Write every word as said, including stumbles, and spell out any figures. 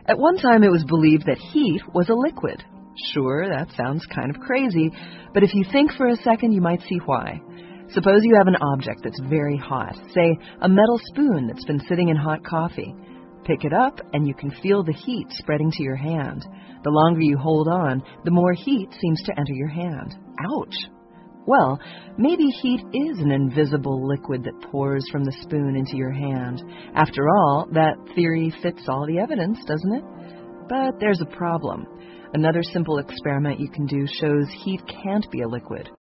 At one time, it was believed that heat was a liquid. Sure, that sounds kind of crazy, but if you think for a second, you might see why. Suppose you have an object that's very hot, say a metal spoon that's been sitting in hot coffee. Pick it up, and you can feel the heat spreading to your hand. The longer you hold on, the more heat seems to enter your hand. Ouch! Well, maybe heat is an invisible liquid that pours from the spoon into your hand. After all, that theory fits all the evidence, doesn't it? But there's a problem. Another simple experiment you can do shows heat can't be a liquid.